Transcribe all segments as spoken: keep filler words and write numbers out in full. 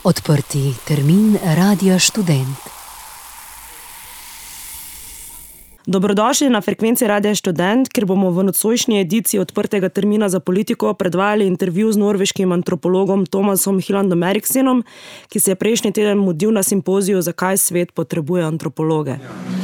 Odprti termin Radia Študent. Dobrodošli na frekvenci Radia Študent, kjer bomo v nocojšnji ediciji odprtega termina za politiko predvajali intervju z norveškim antropologom Thomasom Hyllandom Eriksenom, ki se je prejšnji teden mudil na simpoziju Zakaj svet potrebuje antropologe.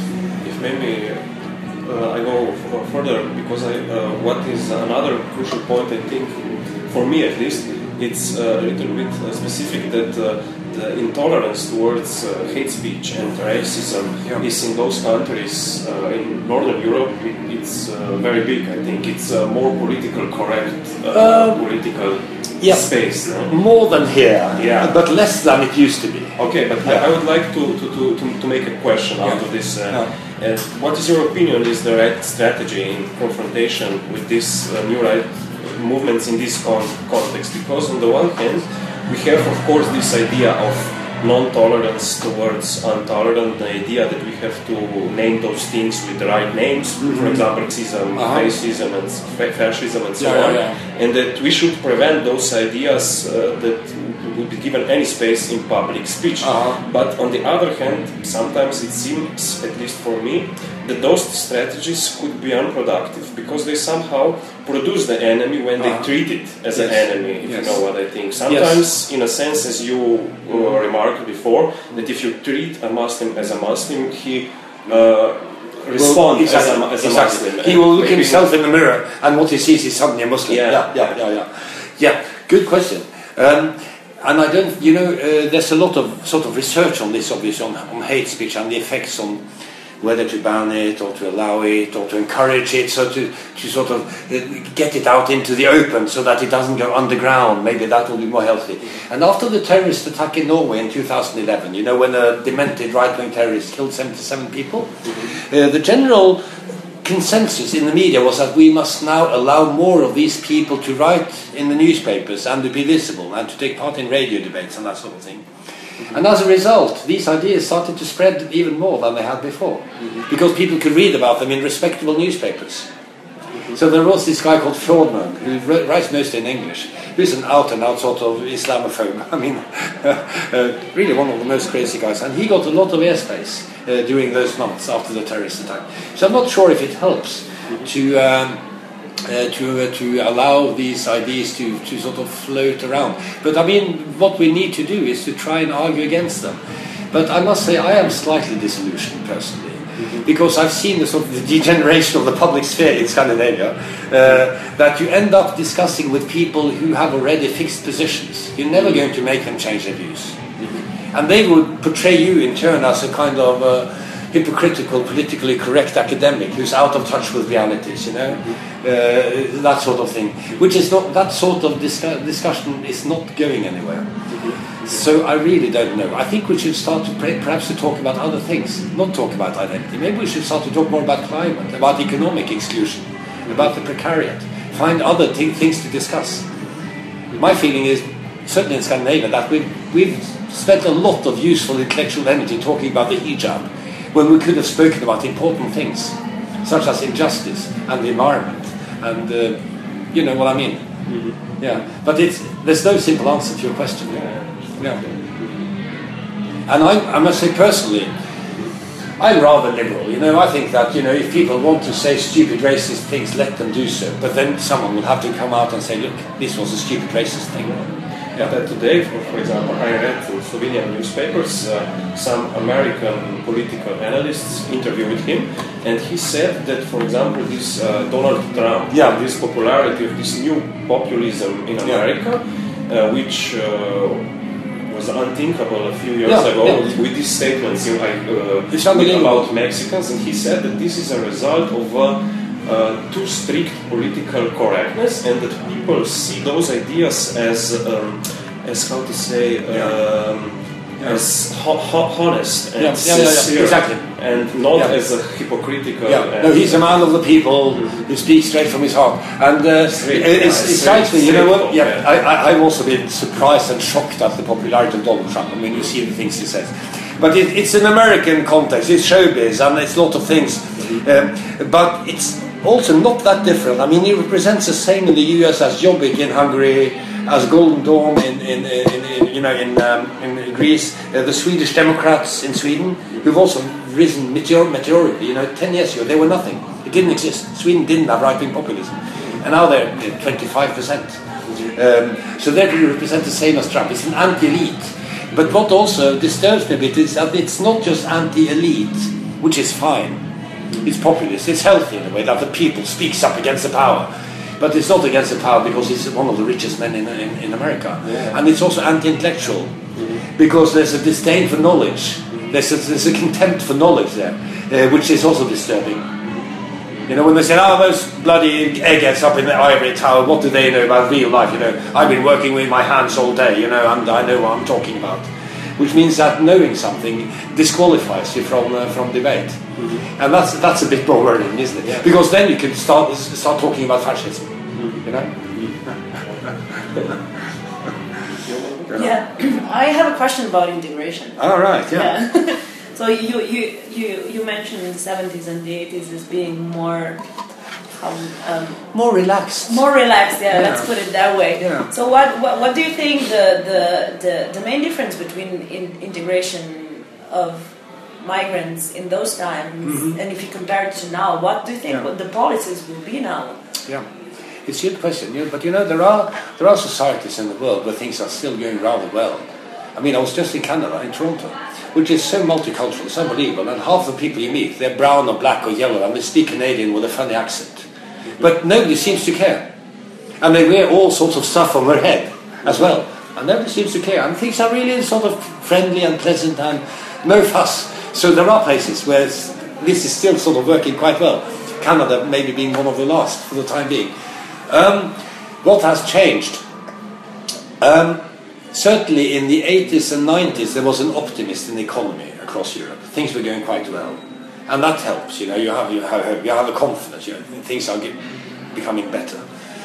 If maybe uh, I go further, because I, uh, what is another crucial point, I think, for me at least, it's a little bit specific that uh, the intolerance towards uh, hate speech and racism yeah. is in those countries uh, in Northern Europe. It, it's uh, very big. I think it's a more political correct uh, uh, political yeah. space. No? More than here, yeah. but less than it used to be. Okay, but yeah. I, I would like to to, to, to, to make a question yeah. out of this. Uh, yeah. And what is your opinion? Is the right strategy in confrontation with this uh, new right movements in this con- context? Because on the one hand, we have, of course, this idea of non-tolerance towards intolerant, the idea that we have to name those things with the right names, mm-hmm. for example, racism, uh-huh. racism, and fascism, and so yeah, on, yeah, yeah. and that we should prevent those ideas uh, that would be given any space in public speech. Uh-huh. But on the other hand, sometimes it seems, at least for me, that those strategies could be unproductive because they somehow produce the enemy when uh-huh. they treat it as yes. an enemy, if yes. you know what I think. Sometimes, yes. in a sense, as you uh, remarked before, that if you treat a Muslim as a Muslim, he uh, responds well, exactly, as a, as a exactly. Muslim. He will look himself in the mirror, and what he sees is suddenly a Muslim. Yeah, yeah, yeah, yeah. Yeah, yeah. Good question. Um, and I don't, you know, uh, there's a lot of sort of research on this, obviously, on, on hate speech and the effects on whether to ban it or to allow it or to encourage it, so to, to sort of get it out into the open so that it doesn't go underground. Maybe that will be more healthy. And after the terrorist attack in Norway in two thousand eleven, you know, when a demented right-wing terrorist killed seventy-seven people, mm-hmm. uh, the general consensus in the media was that we must now allow more of these people to write in the newspapers and to be visible and to take part in radio debates and that sort of thing. Mm-hmm. And as a result, these ideas started to spread even more than they had before, mm-hmm. because people could read about them in respectable newspapers. Mm-hmm. So there was this guy called Fjordman, who writes mostly in English, who's an out-and-out sort of Islamophobe. I mean, uh, really one of the most crazy guys. And he got a lot of airspace uh, during those months after the terrorist attack. So I'm not sure if it helps mm-hmm. to... Um, Uh, to uh, to allow these ideas to, to sort of float around. But I mean, what we need to do is to try and argue against them. But I must say I am slightly disillusioned personally, mm-hmm. because I've seen the sort of the degeneration of the public sphere in Scandinavia, uh, that you end up discussing with people who have already fixed positions. You're never going to make them change their views. Mm-hmm. And they will portray you in turn as a kind of uh, hypocritical, politically correct academic who's out of touch with realities, you know, uh, that sort of thing. Which is not, that sort of discu- discussion is not going anywhere. So I really don't know. I think we should start to pray, perhaps to talk about other things, not talk about identity. Maybe we should start to talk more about climate, about economic exclusion, about the precariat, find other t- things to discuss. My feeling is, certainly in Scandinavia, that we've, we've spent a lot of useful intellectual energy talking about the hijab, when we could have spoken about important things, such as injustice and the environment, and uh, you know what I mean. Mm-hmm. Yeah, but it's, there's no simple answer to your question. Yeah. And I, I must say personally, I'm rather liberal. You know, I think that, you know, if people want to say stupid racist things, let them do so. But then someone will have to come out and say, look, this was a stupid racist thing. Yeah, that today, for, for example, I read in Slovenian newspapers uh, some American political analysts interviewed him, and he said that, for example, this uh, Donald Trump, yeah. this popularity of this new populism in America, uh, which uh, was unthinkable a few years yeah, ago, yeah. with, with these statements you know, uh, about Mexicans, and he said that this is a result of uh, Uh, too strict political correctness, and that people see those ideas as, um, as how to say, um, yeah. as ho- ho- honest and yeah, yeah, sincere, yeah, yeah. Exactly. and not yeah. as a hypocritical. Yeah. No, he's a man of the people mm-hmm. who speaks straight from his heart, and uh, straight, it's, yeah, it's actually, you know what? Yeah, yeah. I, I, I've also been surprised and shocked at the popularity of Donald Trump. I mean, you see the things he says. But it, it's an American context. It's showbiz, and it's a lot of things. Mm-hmm. Um, but it's also not that different. I mean, he represents the same in the U S as Jobbik in Hungary, as Golden Dawn in, in, in, in you know in, um, in Greece, uh, the Swedish Democrats in Sweden, who've also risen meteor- meteorically. You know, ten years ago they were nothing. It didn't exist. Sweden didn't have right-wing populism, and now they're twenty-five percent. Um, so they represent the same as Trump. It's an anti-elite. But what also disturbs me a bit is that it's not just anti-elite, which is fine. It's populist. It's healthy in a way that the people speaks up against the power. But it's not against the power because he's one of the richest men in, in, in America. Yeah. And it's also anti-intellectual mm-hmm. because there's a disdain for knowledge. There's a, there's a contempt for knowledge there, uh, which is also disturbing. You know, when they say, oh, those bloody eggheads up in the ivory tower, what do they know about real life? You know, I've been working with my hands all day, you know, and I know what I'm talking about. Which means that knowing something disqualifies you from uh, from debate. Mm-hmm. And that's that's a bit more worrying, isn't it? Yeah. Because then you can start start talking about fascism, mm-hmm. you know? Yeah, I have a question about integration. All right, yeah. yeah. So you, you, you, you mentioned in the seventies and the eighties as being more um, um, more relaxed. More relaxed, yeah, yeah. Let's put it that way. Yeah. So what, what what do you think the the, the, the main difference between in, integration of migrants in those times mm-hmm. and if you compare it to now, what do you think yeah. what the policies will be now? Yeah. It's a good question, you know, but you know there are there are societies in the world where things are still going rather well. I mean, I was just in Canada, in Toronto, which is so multicultural, it's unbelievable, and half the people you meet, they're brown or black or yellow, and they speak Canadian with a funny accent. But nobody seems to care. And they wear all sorts of stuff on their head as well, and nobody seems to care. And things are really sort of friendly and pleasant and no fuss. So there are places where it's, this is still sort of working quite well. Canada maybe being one of the last for the time being. Um, what has changed? Um, Certainly in the eighties and nineties there was an optimist in the economy across Europe. Things were going quite well. And that helps, you know, you have you have hope, you have a confidence, you know, things are get, becoming better.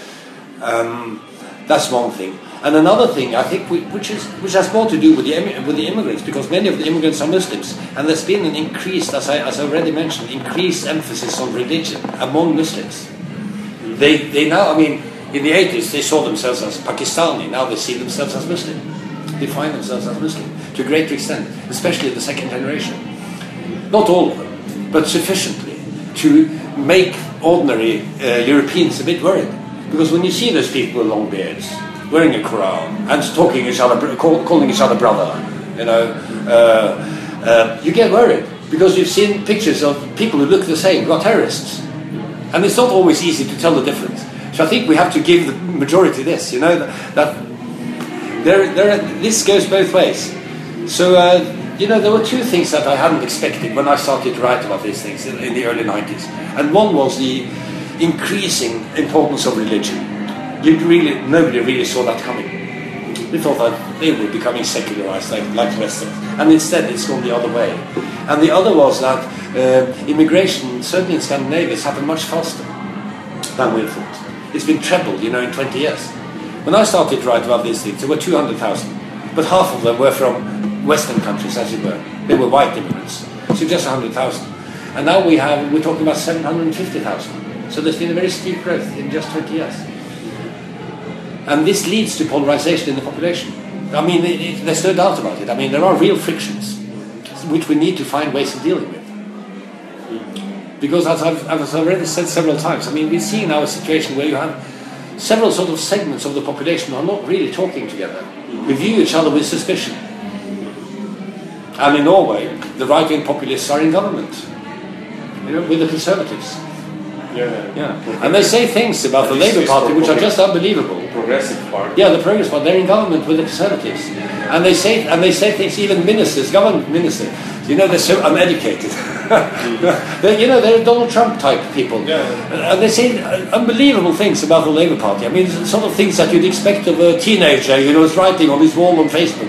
Um, that's one thing. And another thing I think we, which is which has more to do with the with the immigrants, because many of the immigrants are Muslims, and there's been an increased, as I as I already mentioned, increased emphasis on religion among Muslims. They they now I mean in the eighties, they saw themselves as Pakistani. Now they see themselves as Muslim. They find themselves as Muslim to a greater extent, especially the second generation. Not all of them, but sufficiently to make ordinary uh, Europeans a bit worried. Because when you see those people with long beards, wearing a Quran, and talking each other, call, calling each other brother, you know, uh, uh, you get worried because you've seen pictures of people who look the same, who are terrorists, and it's not always easy to tell the difference. So I think we have to give the majority this, you know, that, that there, there, this goes both ways. So, uh, you know, there were two things that I hadn't expected when I started to write about these things in, in the early nineties. And one was the increasing importance of religion. You really, nobody really saw that coming. We thought that they were becoming secularized like, like the rest of us. And instead it's gone the other way. And the other was that uh, immigration, certainly in Scandinavia, has happened much faster than we thought. It's been trebled, you know, in twenty years. When I started to write about these things, there were two hundred thousand, but half of them were from Western countries, as it were. They were white immigrants, so just one hundred thousand. And now we have, we're talking about seven hundred fifty thousand. So there's been a very steep growth in just twenty years. And this leads to polarization in the population. I mean, it, it, there's no doubt about it. I mean, there are real frictions, which we need to find ways of dealing with. Because as I've, as I've already said several times, I mean, we see now a situation where you have several sort of segments of the population who are not really talking together. We view each other with suspicion. And in Norway, the right-wing populists are in government, you know, with the Conservatives. Yeah, yeah. And they say things about the Labour Party which are just unbelievable. Progressive Party. Yeah, the Progressive Party. They're in government with the Conservatives, and they say and they say things. Even ministers, government ministers, you know, they're so uneducated. They're, you know, they're Donald Trump type people, yeah. And they say unbelievable things about the Labour Party. I mean, sort of things that you'd expect of a teenager, you know, is writing on his wall on Facebook.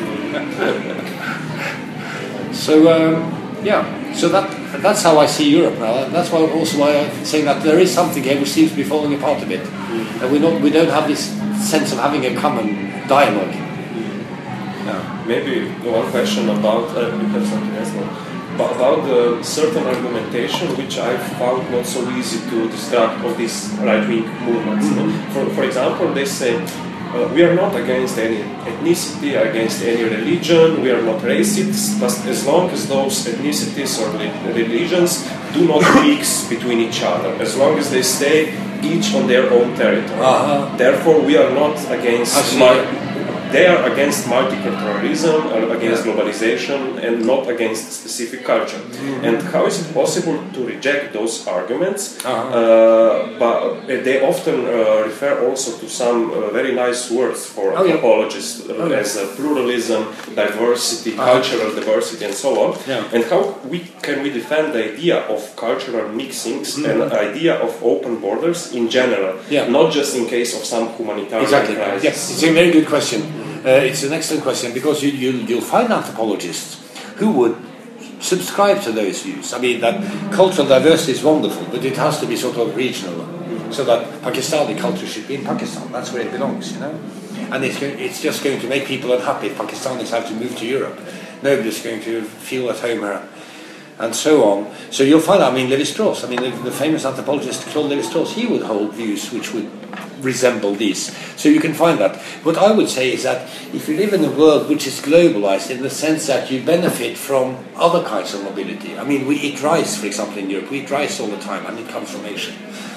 So um, yeah. So that that's how I see Europe now. That's why also why I'm saying that there is something here which seems to be falling apart a bit, mm. and we don't we don't have this sense of having a common dialogue. Mm. Yeah. Maybe one question about uh, you have something else now. But about the certain argumentation which I found not so easy to distract of these right-wing movements. Mm-hmm. For for example, they say Uh, we are not against any ethnicity, against any religion, we are not racist, but as long as those ethnicities or religions do not mix between each other, as long as they stay each on their own territory. Uh-huh. Therefore, we are not against... They are against multiculturalism, or against yeah. globalization, and not against specific culture. Mm-hmm. And how is it possible to reject those arguments? Uh-huh. Uh, but they often uh, refer also to some uh, very nice words for oh, anthropologists, yeah. uh, oh, yeah. as uh, pluralism, diversity, uh-huh. cultural diversity, and so on. Yeah. And how we can we defend the idea of cultural mixings mm-hmm. and the idea of open borders in general, yeah. not just in case of some humanitarian exactly. crisis? Yes, it's a very good question. Uh, it's an excellent question because you, you, you'll find anthropologists who would subscribe to those views. I mean, that cultural diversity is wonderful, but it has to be sort of regional, so that Pakistani culture should be in Pakistan. That's where it belongs, you know. And it's, going, it's just going to make people unhappy if Pakistanis have to move to Europe. Nobody's going to feel at home here, and so on. So you'll find, I mean, Lévi-Strauss, I mean, the, the famous anthropologist Claude Lévi-Strauss, he would hold views which would resemble these. So you can find that. What I would say is that if you live in a world which is globalized in the sense that you benefit from other kinds of mobility. I mean, we eat rice, for example, in Europe. We eat rice all the time, and it comes from Asia.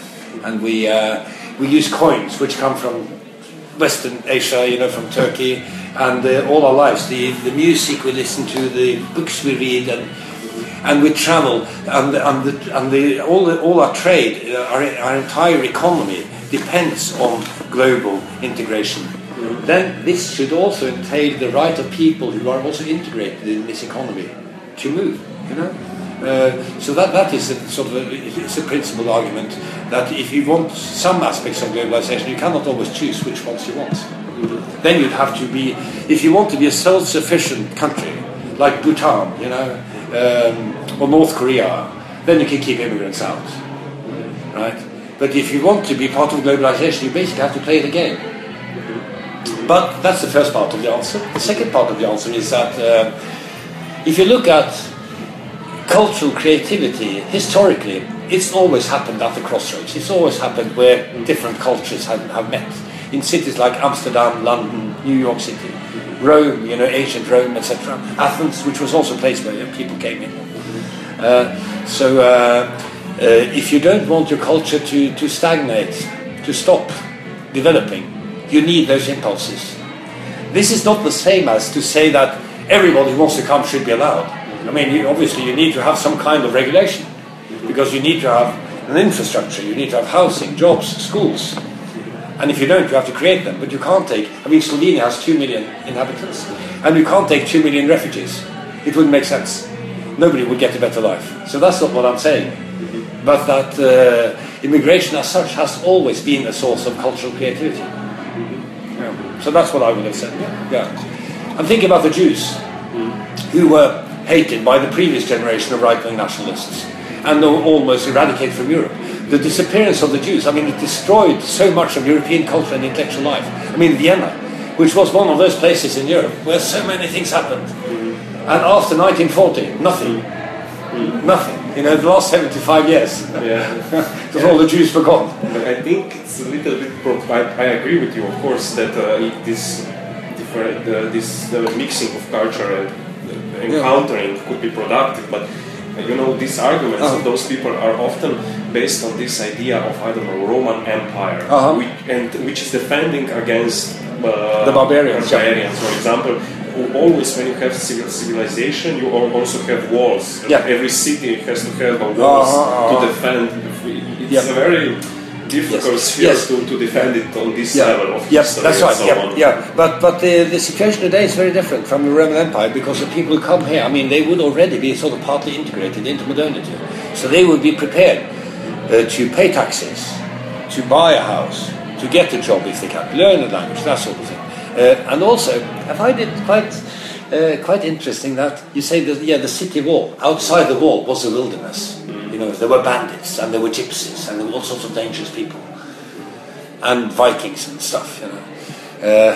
And we uh, we use coins which come from Western Asia, you know, from Turkey, and uh, all our lives. The the music we listen to, the books we read, and and we travel, and and the, and the all the, all our trade, uh, our our entire economy depends on global integration. Mm-hmm. Then this should also entail the right of people who are also integrated in this economy to move, you know. Uh, so that that is a sort of a, it's a principal argument that if you want some aspects of globalization, you cannot always choose which ones you want. Mm-hmm. Then you'd have to be, if you want to be a self-sufficient country like Bhutan, you know, um, or North Korea, then you can keep immigrants out, right? But if you want to be part of globalization, you basically have to play the game. But that's the first part of the answer. The second part of the answer is that uh, if you look at cultural creativity, historically, it's always happened at the crossroads. It's always happened where different cultures have, have met. In cities like Amsterdam, London, New York City, Rome, you know, ancient Rome, et cetera. Athens, which was also a place where people came in. Uh, so... Uh, Uh, if you don't want your culture to, to stagnate, to stop developing, you need those impulses. This is not the same as to say that everybody who wants to come should be allowed. I mean, you, obviously you need to have some kind of regulation, because you need to have an infrastructure, you need to have housing, jobs, schools. And if you don't, you have to create them. But you can't take, I mean, Slovenia has two million inhabitants, and you can't take two million refugees. It wouldn't make sense. Nobody would get a better life. So that's not what I'm saying. But that uh, immigration as such has always been a source of cultural creativity. Yeah. So that's what I would have said. Yeah. yeah. I'm thinking about the Jews, who were hated by the previous generation of right-wing nationalists and almost eradicated from Europe. The disappearance of the Jews, I mean, it destroyed so much of European culture and intellectual life. I mean, Vienna, which was one of those places in Europe where so many things happened. And after nineteen forty, nothing. Nothing. You know, the last seventy-five years. Yeah. Because yeah. all the Jews forgotten. But I think it's a little bit. Pro- I, I agree with you, of course, that uh, this different, uh, this uh, mixing of culture and uh, encountering yeah. could be productive. But uh, you know, these arguments uh-huh. of those people are often based on this idea of I don't know Roman Empire, uh-huh. which, and which is defending against uh, the barbarians. Barbarians, for example. Always, when you have civilization, you also have walls. Yeah. Every city has to have a walls uh, uh, uh, to defend. It's yeah. a very difficult yes. sphere yes. To, to defend it on this yeah. level of yeah. history. That's right. So yeah. on. yeah, but but the, the situation today is very different from the Roman Empire, because the people who come here, I mean, they would already be sort of partly integrated into modernity, so they would be prepared uh, to pay taxes, to buy a house, to get a job if they can, learn a language, that sort of thing. Uh, and also, I find it quite uh, quite interesting that you say that yeah, the city wall, outside the wall was a wilderness. Mm. You know, there were bandits and there were gypsies and there were all sorts of dangerous people, and Vikings and stuff. You know, uh,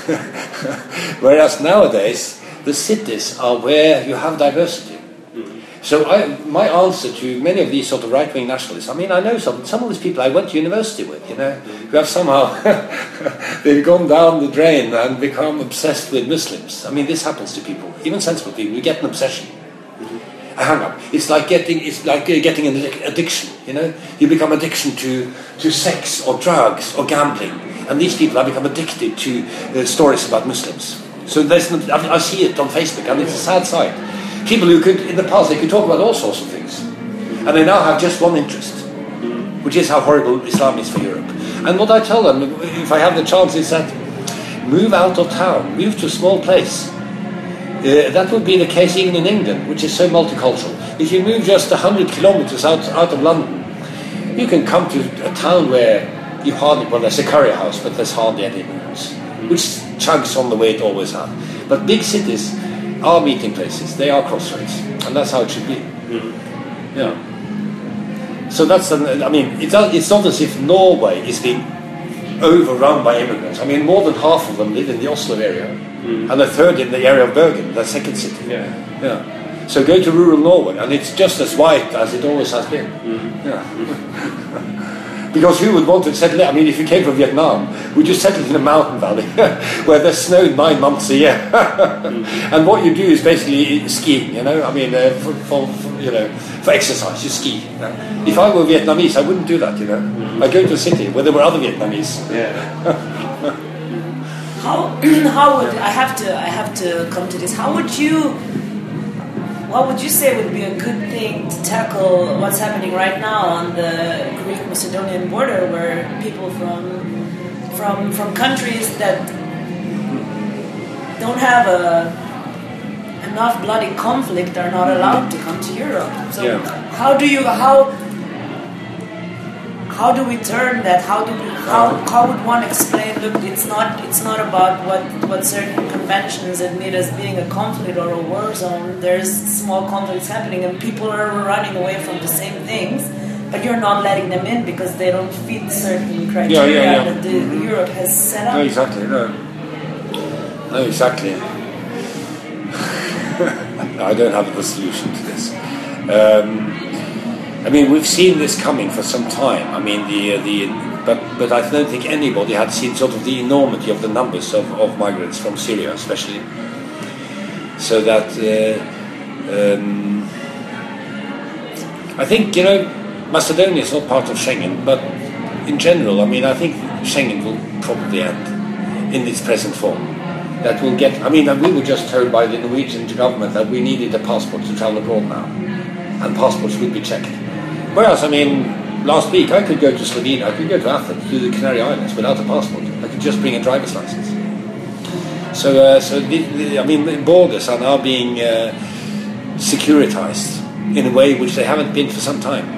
whereas nowadays the cities are where you have diversity. Mm. So I, my answer to many of these sort of right-wing nationalists, I mean, I know some, some of these people I went to university with, you know, who have somehow, they've gone down the drain and become obsessed with Muslims. I mean, this happens to people, even sensible people, you get an obsession. Mm-hmm. A hang-up. It's like getting, it's like getting an addiction, you know. You become addiction to, to sex or drugs or gambling. And these people have become addicted to uh, stories about Muslims. So there's, I, I see it on Facebook, and it's a sad sight. People who could, in the past, they could talk about all sorts of things. And they now have just one interest, which is how horrible Islam is for Europe. And what I tell them, if I have the chance, is that move out of town, move to a small place. Uh, that would be the case even in England, which is so multicultural. If you move just one hundred kilometres out, out of London, you can come to a town where you hardly, well, there's a curry house, but there's hardly any rooms, which chugs on the way it always has. But big cities are meeting places, they are crossroads, and that's how it should be. Mm-hmm. Yeah. So that's, an, I mean, it's, it's not as if Norway is being overrun by immigrants. I mean, more than half of them live in the Oslo area, mm-hmm. and a third in the area of Bergen, the second city. Yeah. Yeah. So go to rural Norway, and it's just as white as it always has been. Mm-hmm. Yeah. Because who would want to settle it? I mean, if you came from Vietnam, would you settle in a mountain valley where there's snow nine months a year? Mm-hmm. And what you do is basically skiing, you know? I mean, uh, for, for, for, you know, for exercise, you ski. You know? If I were Vietnamese, I wouldn't do that, you know? Mm-hmm. I'd go to a city where there were other Vietnamese. Yeah. how, how would, I have to, I have to come to this, how would you, what would you say would be a good thing to tackle what's happening right now on the Greek-Macedonian border, where people from from from countries that don't have a enough bloody conflict are not allowed to come to Europe? So yeah. how do you how how do we turn that? How do we, how how would one explain? Look, it's not it's not about what what certain conventions admit as being a conflict or a war zone. There's small conflicts happening, and people are running away from the same things, but you're not letting them in because they don't fit certain criteria yeah, yeah, yeah. that the, mm-hmm. Europe has set up. No, exactly. No, no, exactly. I don't have the solution to this. Um, I mean, we've seen this coming for some time. I mean, the uh, the but but I don't think anybody had seen sort of the enormity of the numbers of, of migrants from Syria, especially. So that uh, um, I think you know Macedonia is not part of Schengen, but in general, I mean, I think Schengen will probably end in its present form. That will get. I mean, we were just told by the Norwegian government that we needed a passport to travel abroad now, and passports would be checked. Whereas, I mean, last week I could go to Slovenia, I could go to Athens, to the Canary Islands without a passport. I could just bring a driver's license. So, uh, so the, the, I mean, borders are now being uh, securitized in a way which they haven't been for some time.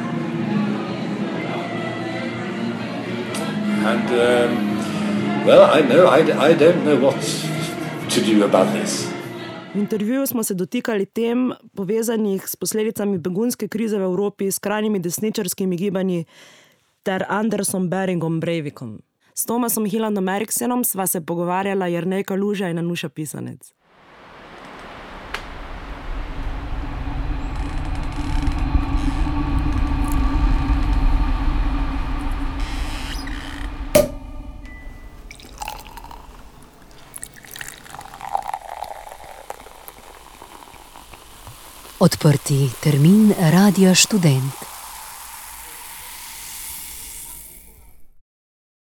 And, um, well, I know, I, I don't know what to do about this. V intervjuju smo se dotikali tem povezanih s posledicami begunske krize v Evropi, s skrajnimi desničarskimi gibanji ter Andersom Beringom Breivikom. S Tomasom Hilandom Eriksenom sva se pogovarjala Jernej Kaluža in Anuša Pisanec. Odprti termin Radia Študent.